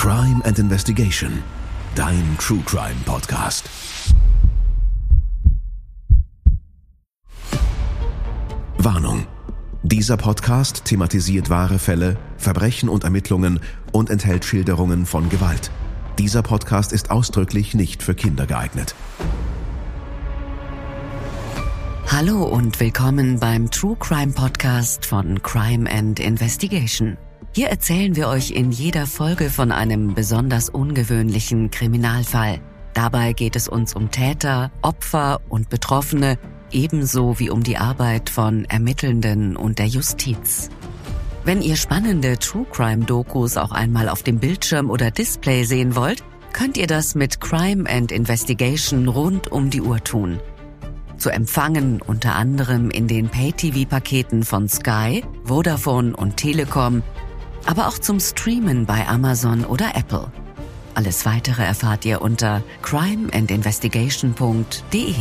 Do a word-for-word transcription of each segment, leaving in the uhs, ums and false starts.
Crime and Investigation, dein True Crime Podcast. Warnung: Dieser Podcast thematisiert wahre Fälle, Verbrechen und Ermittlungen und enthält Schilderungen von Gewalt. Dieser Podcast ist ausdrücklich nicht für Kinder geeignet. Hallo und willkommen beim True Crime Podcast von Crime and Investigation. Hier erzählen wir euch in jeder Folge von einem besonders ungewöhnlichen Kriminalfall. Dabei geht es uns um Täter, Opfer und Betroffene, ebenso wie um die Arbeit von Ermittelnden und der Justiz. Wenn ihr spannende True Crime Dokus auch einmal auf dem Bildschirm oder Display sehen wollt, könnt ihr das mit Crime and Investigation rund um die Uhr tun. Zu empfangen unter anderem in den Pay-T V-Paketen von Sky, Vodafone und Telekom, aber auch zum Streamen bei Amazon oder Apple. Alles Weitere erfahrt ihr unter crime and investigation punkt de.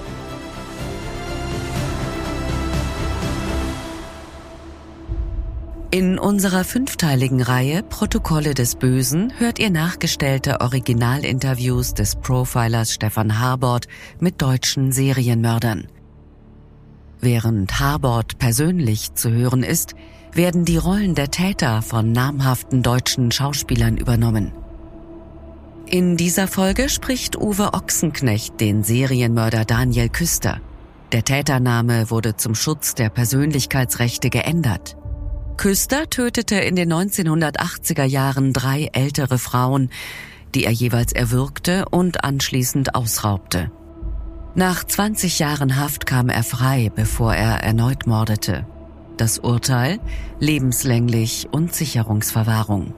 In unserer fünfteiligen Reihe Protokolle des Bösen hört ihr nachgestellte Originalinterviews des Profilers Stefan Harbort mit deutschen Serienmördern. Während Harbort persönlich zu hören ist, werden die Rollen der Täter von namhaften deutschen Schauspielern übernommen. In dieser Folge spricht Uwe Ochsenknecht den Serienmörder Daniel Küster. Der Tätername wurde zum Schutz der Persönlichkeitsrechte geändert. Küster tötete in den neunzehnhundertachtziger Jahren drei ältere Frauen, die er jeweils erwürgte und anschließend ausraubte. Nach zwanzig Jahren Haft kam er frei, bevor er erneut mordete. Das Urteil: lebenslänglich und Sicherungsverwahrung.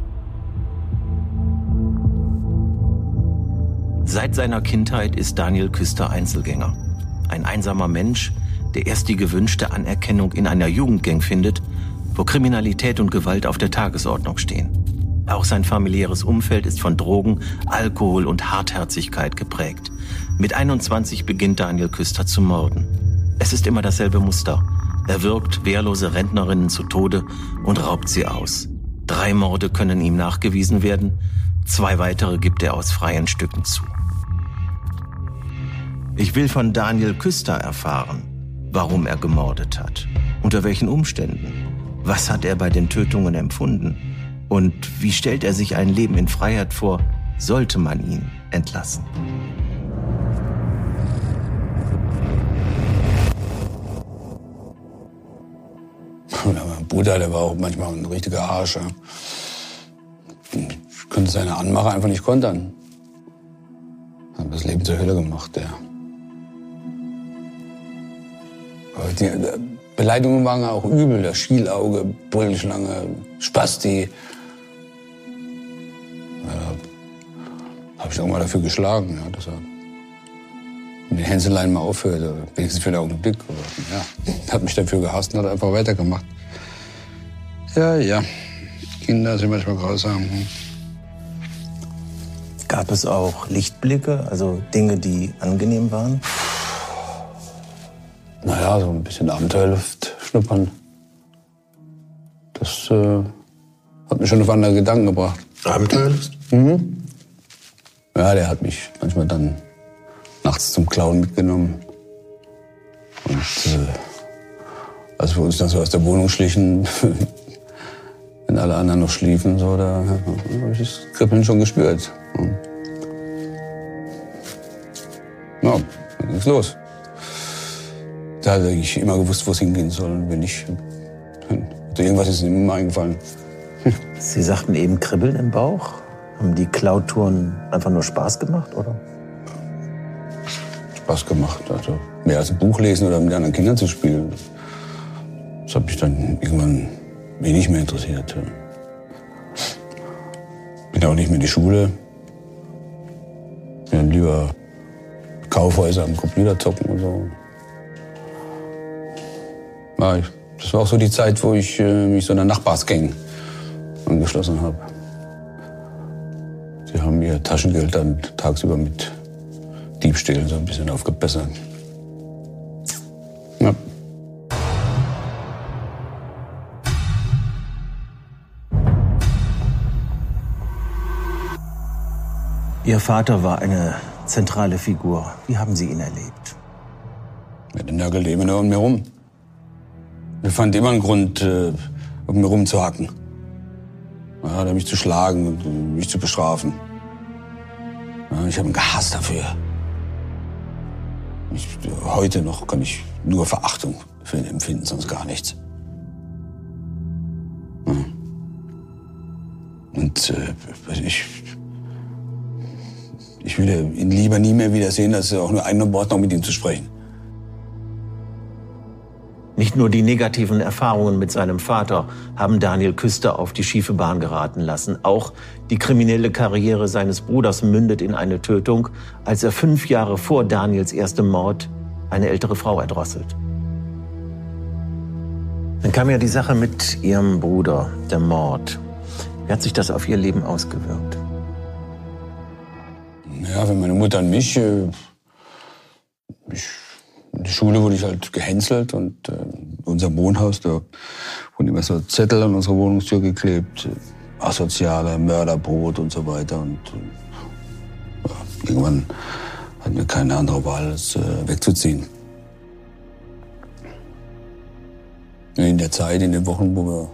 Seit seiner Kindheit ist Daniel Küster Einzelgänger. Ein einsamer Mensch, der erst die gewünschte Anerkennung in einer Jugendgang findet, wo Kriminalität und Gewalt auf der Tagesordnung stehen. Auch sein familiäres Umfeld ist von Drogen, Alkohol und Hartherzigkeit geprägt. Mit einundzwanzig beginnt Daniel Küster zu morden. Es ist immer dasselbe Muster. Er wirkt wehrlose Rentnerinnen zu Tode und raubt sie aus. Drei Morde können ihm nachgewiesen werden, zwei weitere gibt er aus freien Stücken zu. Ich will von Daniel Küster erfahren, warum er gemordet hat, unter welchen Umständen, was hat er bei den Tötungen empfunden und wie stellt er sich ein Leben in Freiheit vor, sollte man ihn entlassen. Mein Bruder, der war auch manchmal ein richtiger Arsch. Ja. Ich konnte seine Anmache einfach nicht kontern. Hat das Leben zur Hölle gemacht, ja. Aber die Beleidigungen waren auch übel. Der Schielauge, Bullenschlange, Spasti. Ja, habe ich auch mal dafür geschlagen, ja, dass er mit den Hänseleien mal aufhört. Oder wenigstens für den Augenblick. Ja, hat mich dafür gehasst und hat einfach weitergemacht. Ja, ja. Kinder sind manchmal grausam. Hm. Gab es auch Lichtblicke, also Dinge, die angenehm waren? Naja, so ein bisschen Abenteuerluft schnuppern. Das äh, hat mich schon auf andere Gedanken gebracht. Abenteuerlust? Mhm. Ja, der hat mich manchmal dann nachts zum Klauen mitgenommen. Und äh, als wir uns dann so aus der Wohnung schlichen, wenn alle anderen noch schliefen, so, da ja, habe ich das Kribbeln schon gespürt. Ja, dann ging's los. Da hatte ich immer gewusst, wo es hingehen soll. Und wenn nicht, also irgendwas ist ihm immer eingefallen. Sie sagten eben Kribbeln im Bauch. Haben die Klautouren einfach nur Spaß gemacht, oder? Spaß gemacht. Also mehr als ein Buch lesen oder mit anderen Kindern zu spielen. Das hat mich dann irgendwann wenig mehr interessiert. Bin auch nicht mehr in die Schule. Bin dann lieber Kaufhäuser am Computer zocken und so. Ja, ich, das war auch so die Zeit, wo ich äh, mich so einer Nachbarsgang angeschlossen habe. Sie haben ihr Taschengeld dann tagsüber mit Diebstählen so ein bisschen aufgebessert. Ja. Ihr Vater war eine zentrale Figur. Wie haben Sie ihn erlebt? Ja, der nörgelte immer nur um mir rum. Er fand immer einen Grund, äh, um mir rumzuhacken. Ja, oder mich zu schlagen und mich zu bestrafen. Ja, ich habe ihn gehasst dafür. Ich, heute noch kann ich nur Verachtung für ihn empfinden, sonst gar nichts. Ja. Und äh, ich, ich will ihn lieber nie mehr wiedersehen, als auch nur ein Wort noch mit ihm zu sprechen. Nicht nur die negativen Erfahrungen mit seinem Vater haben Daniel Küster auf die schiefe Bahn geraten lassen. Auch die kriminelle Karriere seines Bruders mündet in eine Tötung, als er fünf Jahre vor Daniels erstem Mord eine ältere Frau erdrosselt. Dann kam ja die Sache mit ihrem Bruder, der Mord. Wie hat sich das auf ihr Leben ausgewirkt? Ja, wenn meine Mutter und mich... Äh, ich In der Schule wurde ich halt gehänselt und äh, unser Wohnhaus, da wurden immer so Zettel an unsere Wohnungstür geklebt, äh, asoziale Mörderbrot und so weiter. Und äh, ja, irgendwann hatten wir keine andere Wahl, als äh, wegzuziehen. In der Zeit, in den Wochen, wo wir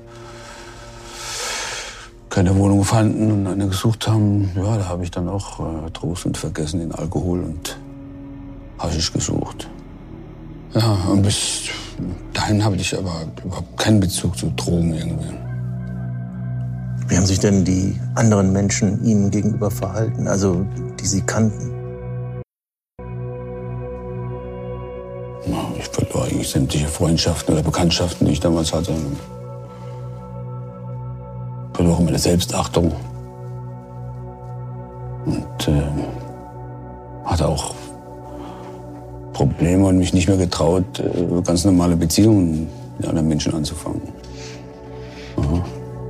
keine Wohnung fanden und eine gesucht haben, ja, da habe ich dann auch äh, Trost und Vergessen in Alkohol und Haschisch gesucht. Ja, und bis dahin habe ich aber überhaupt keinen Bezug zu Drogen irgendwie. Wie haben sich denn die anderen Menschen Ihnen gegenüber verhalten, also die Sie kannten? Ja, ich verlor eigentlich sämtliche Freundschaften oder Bekanntschaften, die ich damals hatte. Ich verlor meine Selbstachtung. Und äh, hatte auch Probleme und mich nicht mehr getraut, ganz normale Beziehungen mit anderen Menschen anzufangen. Aha.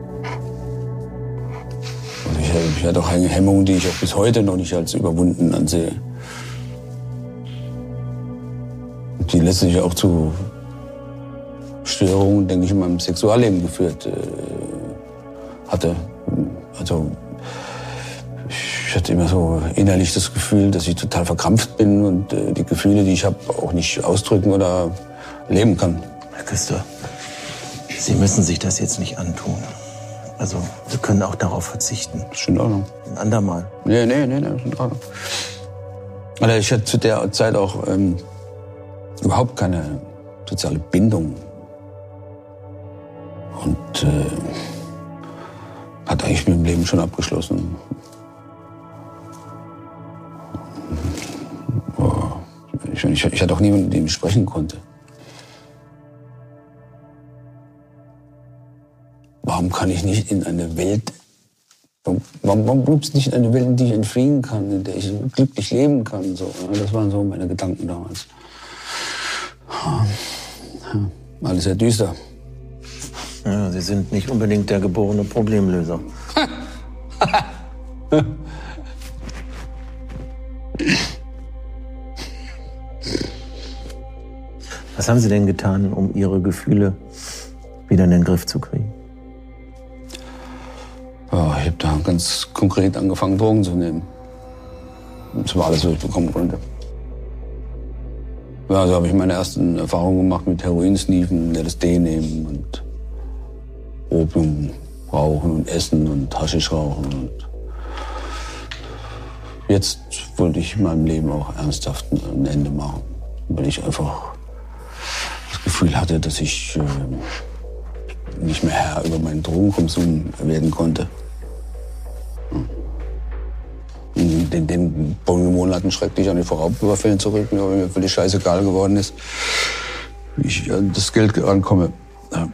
Also ich, ich hatte auch eine Hemmung, die ich auch bis heute noch nicht als überwunden ansehe. Die letztlich auch zu Störungen, denke ich, in meinem Sexualleben geführt äh, hatte. Also ich hatte immer so innerlich das Gefühl, dass ich total verkrampft bin und äh, die Gefühle, die ich habe, auch nicht ausdrücken oder leben kann. Herr Küster, Sie müssen sich das jetzt nicht antun. Also, Sie können auch darauf verzichten. Das ist in Ordnung. Ein andermal. Nee, nee, nee, das ist in Ordnung. Aber ich hatte zu der Zeit auch ähm, überhaupt keine soziale Bindung. Und äh, hat eigentlich mit dem Leben schon abgeschlossen. Ich, ich, ich hatte auch niemanden, mit dem ich sprechen konnte. Warum kann ich nicht in eine Welt, warum, warum gibt es nicht in eine Welt, in die ich entfliehen kann, in der ich glücklich leben kann? So, das waren so meine Gedanken damals. Ja, alles sehr düster. Ja, Sie sind nicht unbedingt der geborene Problemlöser. Was haben Sie denn getan, um Ihre Gefühle wieder in den Griff zu kriegen? Ja, ich habe da ganz konkret angefangen, Drogen zu nehmen. Das war alles, was ich bekommen konnte. Ja, also habe ich meine ersten Erfahrungen gemacht mit Heroinsniefen, L S D nehmen und Opium rauchen und essen und Haschisch rauchen. Und jetzt wollte ich in meinem Leben auch ernsthaft ein Ende machen, weil ich einfach das Gefühl hatte, dass ich äh, nicht mehr Herr über meinen Drogenkonsum werden konnte. In den, den Monaten schreckte ich an die Raubüberfällen zurück, weil mir völlig scheißegal geworden ist, wie ich an das Geld rankomme. Ja.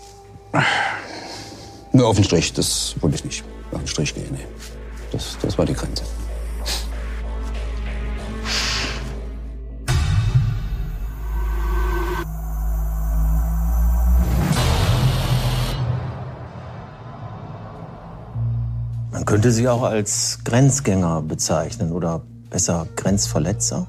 Nur auf den Strich, das wollte ich nicht. Auf den Strich gehen, nee. Das, das war die Grenze. Man könnte Sie auch als Grenzgänger bezeichnen oder besser Grenzverletzer.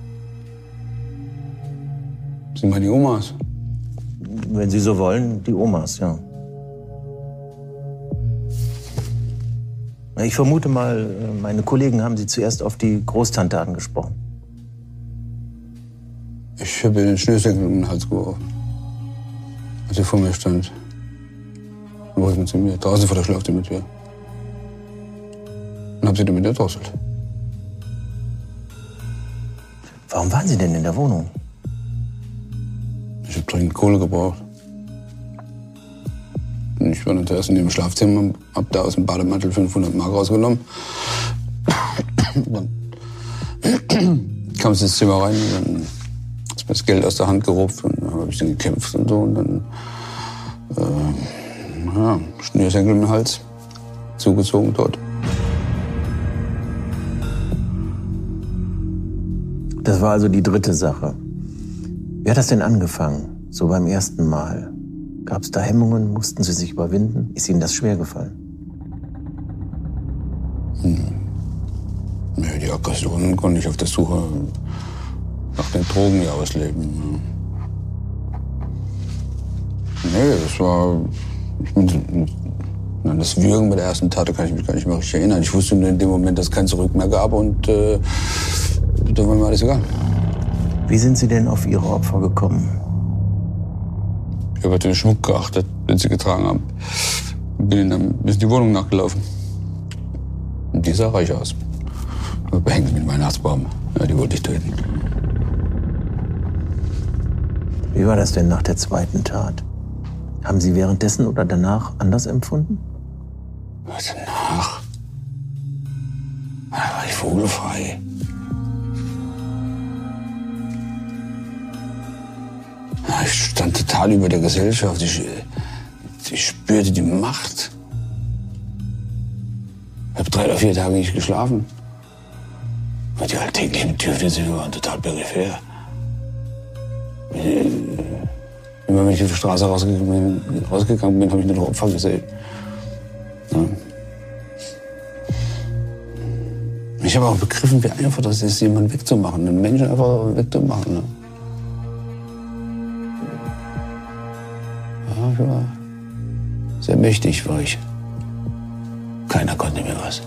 Sind wir die Omas? Wenn Sie so wollen, die Omas, ja. Ich vermute mal, meine Kollegen haben Sie zuerst auf die Großtante angesprochen. Ich habe ihr den Schnürsenkel um den Hals geworfen, als sie vor mir stand. Dann wollte ich mit zu mir, draußen vor der Schlafzimmertür. Und habe sie damit erdrosselt. Warum waren Sie denn in der Wohnung? Ich habe dringend Kohle gebraucht. Und ich war dann zuerst in dem Schlafzimmer, hab da aus dem Bademantel fünfhundert Mark rausgenommen. Dann kam sie ins Zimmer rein und dann ist mir das Geld aus der Hand gerupft und dann habe ich dann gekämpft und so. Und dann äh, ja, Schnürsenkel im Hals, zugezogen dort. Das war also die dritte Sache. Wie hat das denn angefangen, so beim ersten Mal? Gab es da Hemmungen? Mussten Sie sich überwinden? Ist Ihnen das schwer gefallen? Hm. Ja, die Aggressionen konnte ich auf der Suche nach den Drogen ja ausleben. Nee, das war... Ich bin, an das Würgen bei der ersten Tat kann ich mich gar nicht mehr richtig erinnern. Ich wusste nur in dem Moment, dass es kein Zurück mehr gab und äh, da war mir alles egal. Wie sind Sie denn auf Ihre Opfer gekommen? Ich habe den Schmuck geachtet, den sie getragen haben. Bin ihnen dann bis in die Wohnung nachgelaufen. Und die sah reich aus. Behängt mit dem Weihnachtsbaum. Ja, die wollte ich töten. Wie war das denn nach der zweiten Tat? Haben Sie währenddessen oder danach anders empfunden? Was danach? Da war ich vogelfrei. Ich stand total über der Gesellschaft. Ich, ich spürte die Macht. Ich habe drei oder vier Tage nicht geschlafen. Weil die alltäglichen Bedürfnisse waren total peripher. Immer wenn ich auf die Straße rausgegangen bin, rausgegangen bin habe ich nur noch Opfer gesehen. Ja. Ich habe auch begriffen, wie einfach das ist, jemanden wegzumachen, einen Menschen einfach wegzumachen. Ne? Ja, ich war sehr mächtig, war ich. Keiner konnte mir was.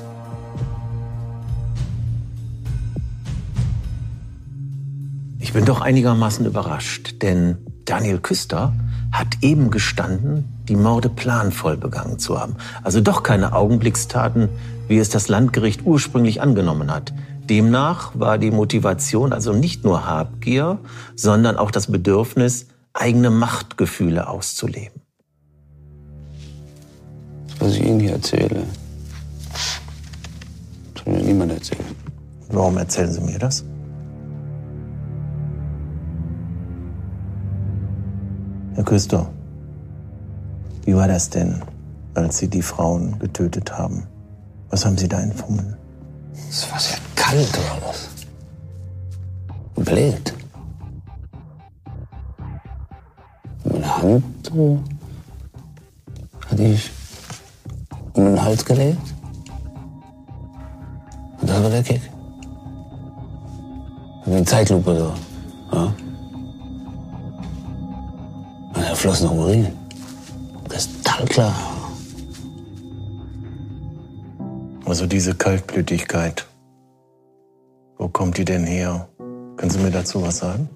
Ich bin doch einigermaßen überrascht, denn Daniel Küster hat eben gestanden, die Morde planvoll begangen zu haben. Also doch keine Augenblickstaten, wie es das Landgericht ursprünglich angenommen hat. Demnach war die Motivation also nicht nur Habgier, sondern auch das Bedürfnis, eigene Machtgefühle auszuleben. Was ich Ihnen hier erzähle, soll mir niemand erzählen. Warum erzählen Sie mir das? Herr Küster, wie war das denn, als Sie die Frauen getötet haben? Was haben Sie da empfunden? Es war sehr kalt, war das. Wild. Meine Hand äh, hatte ich um den Hals gelegt. Und das war der Kick. Wie eine Zeitlupe so. Ja? Und da floss noch Urin. Kristallklar. Also diese Kaltblütigkeit, wo kommt die denn her? Können Sie mir dazu was sagen?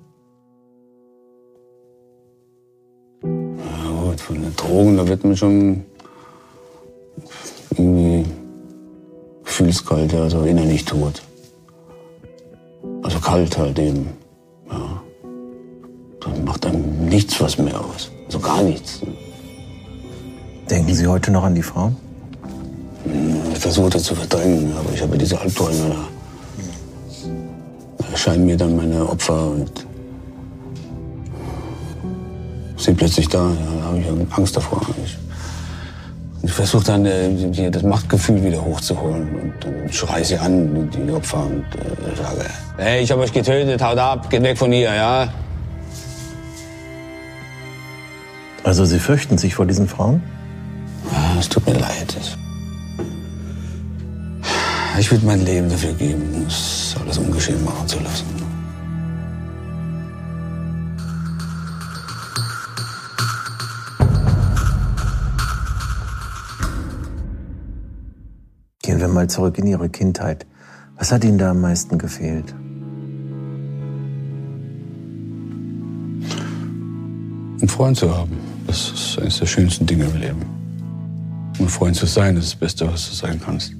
Ja gut, von den Drogen, da wird man schon irgendwie gefühlskalt, also innerlich tot. Also kalt halt eben, ja. Dann macht einem nichts was mehr aus, also gar nichts. Denken Sie heute noch an die Frauen? Ich versuche das zu verdrängen, aber ich habe diese Albträume da. Da erscheinen mir dann meine Opfer und sind plötzlich da. Ja, da habe ich Angst davor. Ich, ich versuche dann äh, das Machtgefühl wieder hochzuholen und dann schreie sie an, die Opfer, und äh, sage: Hey, ich habe euch getötet, haut ab, geht weg von hier, ja? Also Sie fürchten sich vor diesen Frauen? Ja, es tut mir leid. Ich würde mein Leben dafür geben, das alles ungeschehen machen zu lassen. Gehen wir mal zurück in Ihre Kindheit. Was hat Ihnen da am meisten gefehlt? Einen Freund zu haben, das ist eines der schönsten Dinge im Leben. Und ein Freund zu sein, das ist das Beste, was du sein kannst.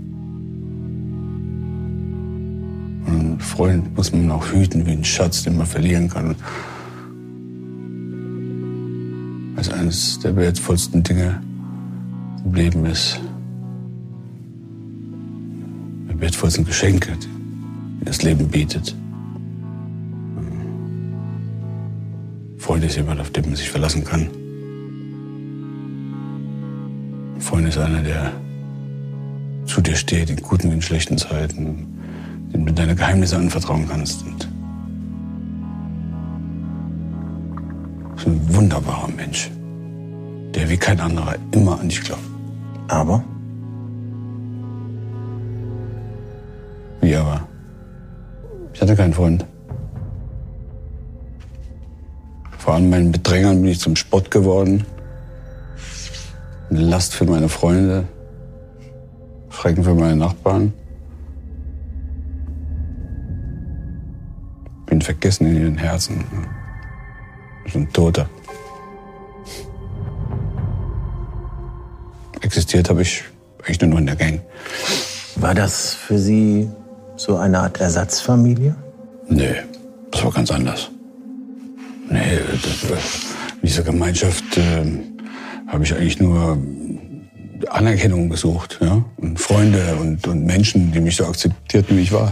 Und einen Freund muss man auch hüten wie einen Schatz, den man verlieren kann. Als eines der wertvollsten Dinge im Leben ist. Die wertvollsten Geschenke, die das Leben bietet. Ein Freund ist jemand, auf den man sich verlassen kann. Ein Freund ist einer, der zu dir steht, in guten wie in schlechten Zeiten, dem du deine Geheimnisse anvertrauen kannst. Und ist ein wunderbarer Mensch, der wie kein anderer immer an dich glaubt. Aber? Wie aber? Ich hatte keinen Freund. Vor allem meinen Bedrängern bin ich zum Spott geworden. Eine Last für meine Freunde. Schrecken für meine Nachbarn. Bin vergessen in ihren Herzen. Ich bin ein Toter. Existiert habe ich eigentlich nur noch in der Gang. War das für Sie so eine Art Ersatzfamilie? Nee, das war ganz anders. Nee, das, in dieser Gemeinschaft äh, habe ich eigentlich nur Anerkennung gesucht. Ja? Und Freunde und, und Menschen, die mich so akzeptierten, wie ich war.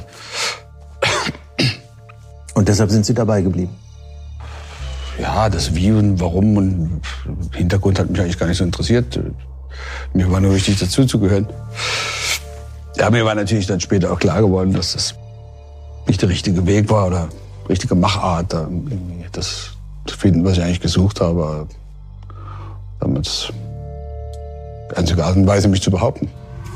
Und deshalb sind Sie dabei geblieben? Ja, das Wie und Warum und Hintergrund hat mich eigentlich gar nicht so interessiert. Mir war nur wichtig, dazuzugehören. Ja, mir war natürlich dann später auch klar geworden, dass das nicht der richtige Weg war oder richtige Machart, da irgendwie das zu finden, was ich eigentlich gesucht habe. Damals die einzige Art und Weise, mich zu behaupten.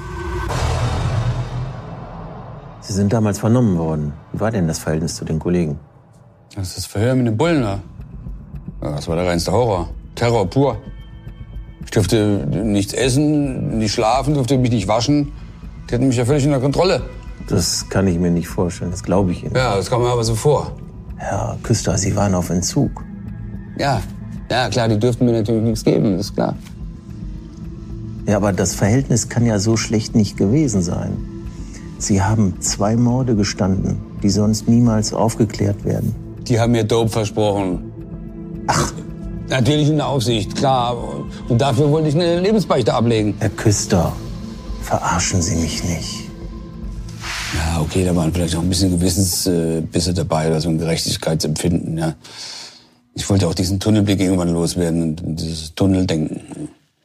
Sie sind damals vernommen worden. Wie war denn das Verhältnis zu den Kollegen? Das ist das Verhör mit den Bullen da. Ja, das war der reinste Horror. Terror pur. Ich durfte nichts essen, nicht schlafen, durfte mich nicht waschen. Die hatten mich ja völlig unter Kontrolle. Das kann ich mir nicht vorstellen, das glaube ich Ihnen. Ja, das kam mir aber so vor. Herr Küster, Sie waren auf Entzug. Ja, ja klar, die dürften mir natürlich nichts geben, ist klar. Ja, aber das Verhältnis kann ja so schlecht nicht gewesen sein. Sie haben zwei Morde gestanden, die sonst niemals aufgeklärt werden. Die haben mir Dope versprochen. Ach. Natürlich in der Aufsicht, klar. Und dafür wollte ich eine Lebensbeichte ablegen. Herr Küster, verarschen Sie mich nicht. Ja, okay, da waren vielleicht auch ein bisschen Gewissensbisse dabei oder so ein Gerechtigkeitsempfinden, ja. Ich wollte auch diesen Tunnelblick irgendwann loswerden und dieses Tunneldenken.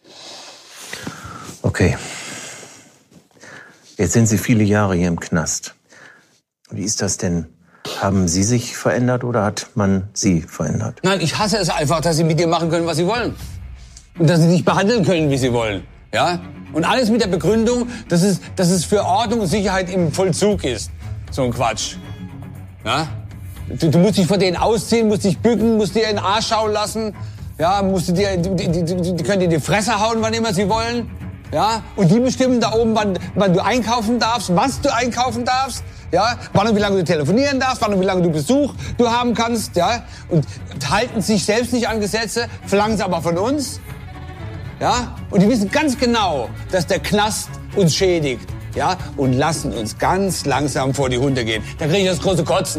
Okay. Jetzt sind Sie viele Jahre hier im Knast. Wie ist das denn? Haben Sie sich verändert oder hat man Sie verändert? Nein, ich hasse es einfach, dass Sie mit dir machen können, was Sie wollen. Und dass Sie dich behandeln können, wie Sie wollen. Ja? Und alles mit der Begründung, dass es, dass es für Ordnung und Sicherheit im Vollzug ist. So ein Quatsch. Ja? Du, du musst dich von denen ausziehen, musst dich bücken, musst dir in den Arsch schauen lassen. Ja, musst du dir, die, die, die, die können dir die Fresse hauen, wann immer sie wollen. Ja? Und die bestimmen da oben, wann, wann du einkaufen darfst, was du einkaufen darfst. Ja, wann und wie lange du telefonieren darfst, wann und wie lange du Besuch du haben kannst, ja, und halten sich selbst nicht an Gesetze, verlangen es aber von uns, ja, und die wissen ganz genau, dass der Knast uns schädigt, ja, und lassen uns ganz langsam vor die Hunde gehen. Da kriege ich das große Kotzen.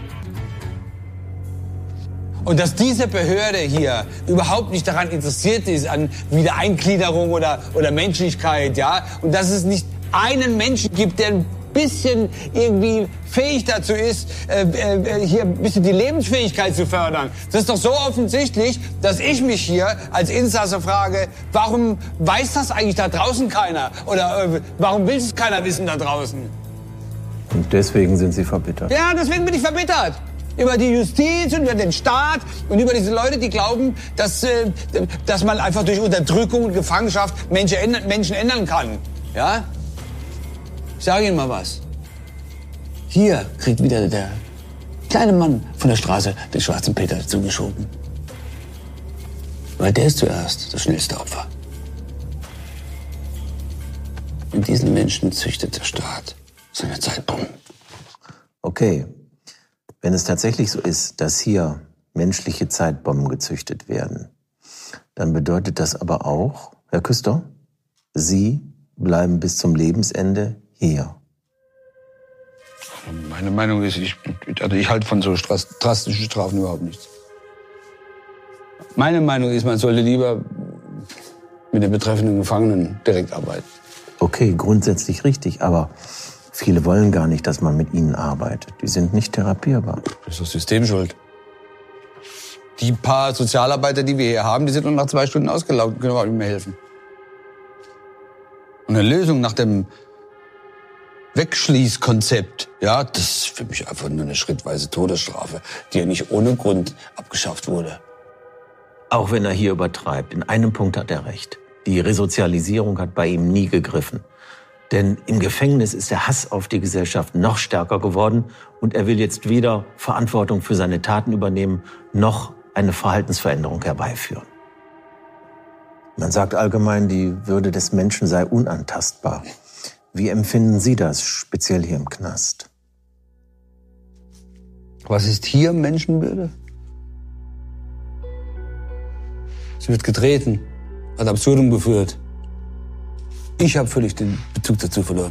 Und dass diese Behörde hier überhaupt nicht daran interessiert ist, an Wiedereingliederung oder, oder Menschlichkeit, ja, und dass es nicht einen Menschen gibt, der ein bisschen irgendwie fähig dazu ist, äh, äh, hier ein bisschen die Lebensfähigkeit zu fördern. Das ist doch so offensichtlich, dass ich mich hier als Insasse frage, warum weiß das eigentlich da draußen keiner? Oder äh, warum will es keiner wissen da draußen? Und deswegen sind Sie verbittert? Ja, deswegen bin ich verbittert. Über die Justiz und über den Staat und über diese Leute, die glauben, dass, äh, dass man einfach durch Unterdrückung und Gefangenschaft Menschen ändern, Menschen ändern kann. Ja? Ich sage Ihnen mal was. Hier kriegt wieder der kleine Mann von der Straße den schwarzen Peter zugeschoben. Weil der ist zuerst das schnellste Opfer. Und diesen Menschen züchtet der Staat seine Zeitbomben. Okay, wenn es tatsächlich so ist, dass hier menschliche Zeitbomben gezüchtet werden, dann bedeutet das aber auch, Herr Küster, Sie bleiben bis zum Lebensende hier. Meine Meinung ist, ich, also ich halte von so drastischen Strafen überhaupt nichts. Meine Meinung ist, man sollte lieber mit den betreffenden Gefangenen direkt arbeiten. Okay, grundsätzlich richtig, aber viele wollen gar nicht, dass man mit ihnen arbeitet. Die sind nicht therapierbar. Das ist das System schuld. Die paar Sozialarbeiter, die wir hier haben, die sind nur nach zwei Stunden ausgelaugt und können überhaupt nicht mehr helfen. Und eine Lösung nach dem Wegschließkonzept, ja, das ist für mich einfach nur eine schrittweise Todesstrafe, die ja nicht ohne Grund abgeschafft wurde. Auch wenn er hier übertreibt, in einem Punkt hat er recht. Die Resozialisierung hat bei ihm nie gegriffen. Denn im Gefängnis ist der Hass auf die Gesellschaft noch stärker geworden und er will jetzt weder Verantwortung für seine Taten übernehmen, noch eine Verhaltensveränderung herbeiführen. Man sagt allgemein, die Würde des Menschen sei unantastbar. Wie empfinden Sie das, speziell hier im Knast? Was ist hier Menschenwürde? Sie wird getreten, ad absurdum geführt. Ich habe völlig den Bezug dazu verloren.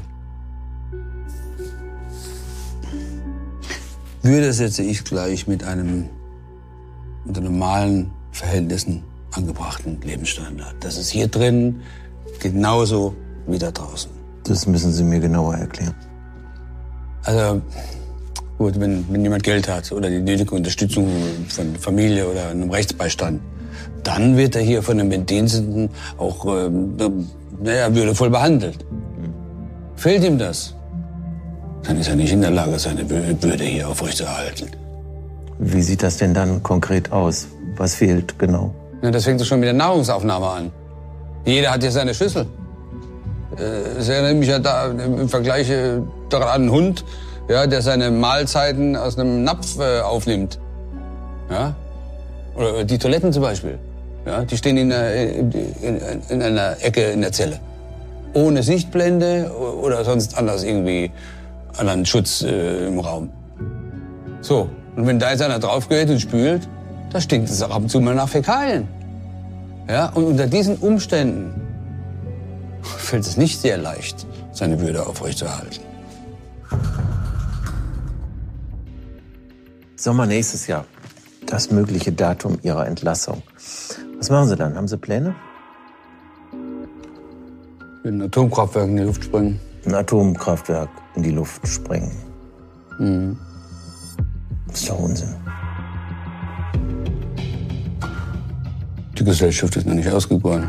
Würde setze ich gleich mit einem unter normalen Verhältnissen angebrachten Lebensstandard. Das ist hier drin genauso wie da draußen. Das müssen Sie mir genauer erklären. Also gut, wenn, wenn jemand Geld hat oder die nötige Unterstützung von Familie oder einem Rechtsbeistand, dann wird er hier von den Bediensteten auch ähm, naja, würdevoll behandelt. Fehlt ihm das, dann ist er nicht in der Lage, seine Würde hier aufrechtzuerhalten. Wie sieht das denn dann konkret aus? Was fehlt genau? Ja, das fängt schon mit der Nahrungsaufnahme an. Jeder hat hier seine Schüssel. Es erinnert mich ja da im Vergleich daran an einen Hund, ja, der seine Mahlzeiten aus einem Napf äh, aufnimmt. Ja? Oder die Toiletten zum Beispiel. Ja, die stehen in einer, in, in einer Ecke in der Zelle. Ohne Sichtblende oder sonst anders irgendwie anderen Schutz äh, im Raum. So, und wenn da jetzt einer draufgeht und spült, da stinkt es auch ab und zu mal nach Fäkalien. Ja, und unter diesen Umständen fällt es nicht sehr leicht, seine Würde aufrechtzuerhalten. Sommer nächstes Jahr. Das mögliche Datum Ihrer Entlassung. Was machen Sie dann? Haben Sie Pläne? Ein Atomkraftwerk in die Luft springen. Ein Atomkraftwerk in die Luft springen. Mhm. Das ist doch Unsinn. Die Gesellschaft ist noch nicht ausgegoren.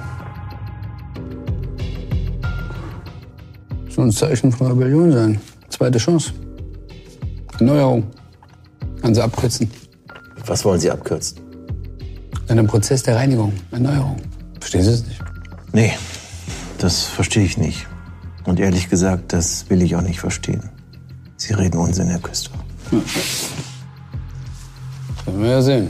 Soll ein Zeichen von Rebellion sein. Zweite Chance. Erneuerung. Kann sie abkürzen. Was wollen Sie abkürzen? Einen Prozess der Reinigung, Erneuerung. Verstehen Sie es nicht? Nee, das verstehe ich nicht. Und ehrlich gesagt, das will ich auch nicht verstehen. Sie reden Unsinn, Herr Küster. Ja. Werden wir ja sehen.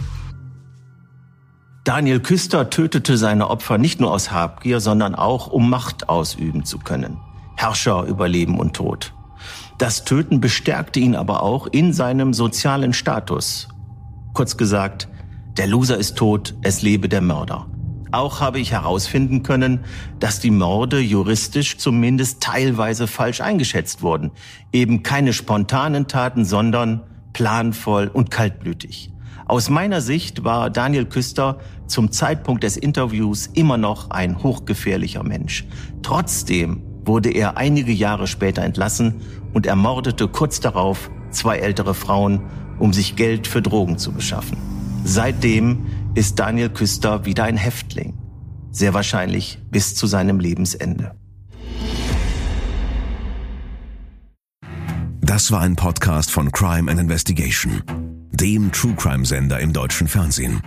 Daniel Küster tötete seine Opfer nicht nur aus Habgier, sondern auch, um Macht ausüben zu können. Herrscher über Leben und Tod. Das Töten bestärkte ihn aber auch in seinem sozialen Status. Kurz gesagt, der Loser ist tot, es lebe der Mörder. Auch habe ich herausfinden können, dass die Morde juristisch zumindest teilweise falsch eingeschätzt wurden. Eben keine spontanen Taten, sondern planvoll und kaltblütig. Aus meiner Sicht war Daniel Küster zum Zeitpunkt des Interviews immer noch ein hochgefährlicher Mensch. Trotzdem wurde er einige Jahre später entlassen und ermordete kurz darauf zwei ältere Frauen, um sich Geld für Drogen zu beschaffen. Seitdem ist Daniel Küster wieder ein Häftling. Sehr wahrscheinlich bis zu seinem Lebensende. Das war ein Podcast von Crime and Investigation, dem True-Crime-Sender im deutschen Fernsehen.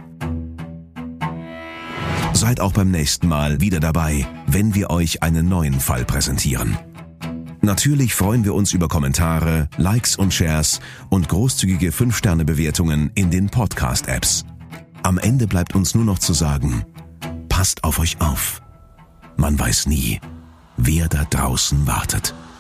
Seid auch beim nächsten Mal wieder dabei, wenn wir euch einen neuen Fall präsentieren. Natürlich freuen wir uns über Kommentare, Likes und Shares und großzügige fünf Sterne Bewertungen in den Podcast-Apps. Am Ende bleibt uns nur noch zu sagen, passt auf euch auf. Man weiß nie, wer da draußen wartet.